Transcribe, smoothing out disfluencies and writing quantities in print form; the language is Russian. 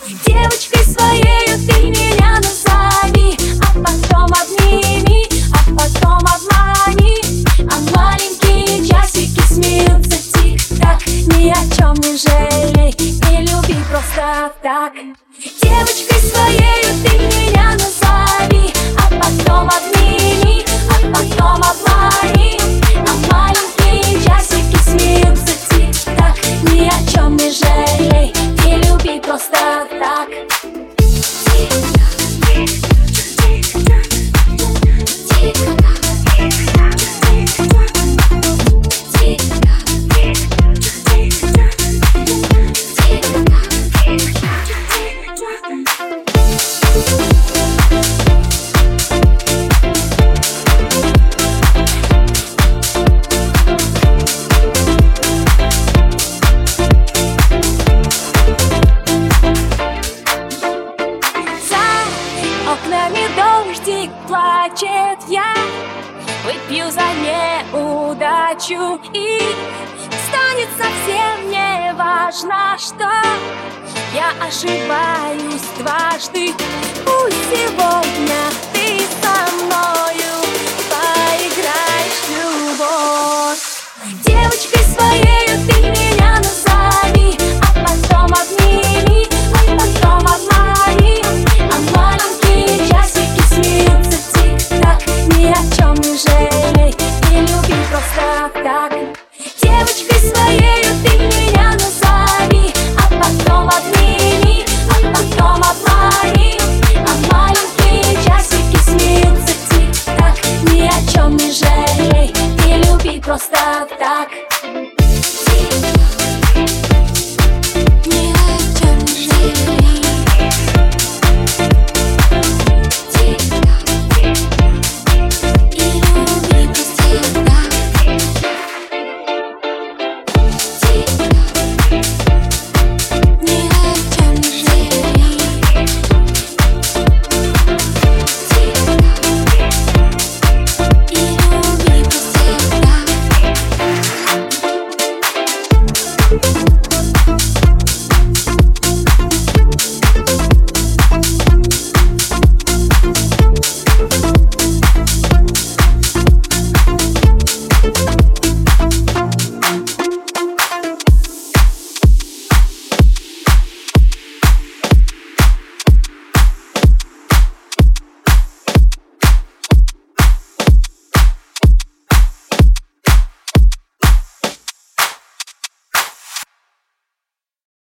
Девочкой своею ты меня назови, а потом обними, а потом обмани. А маленькие часики смеются тик-так. Ни о чем не жалей, не люби просто так. Девочкой своею ты меня назови, а потом обними, а потом обмани. А маленькие часики смеются тик-так. Ни о чем не жалей, не люби просто так. Окнами дождик плачет, я выпью за неудачу, и станет совсем не важно, что я ошибаюсь дважды. Пусть сегодня ты сам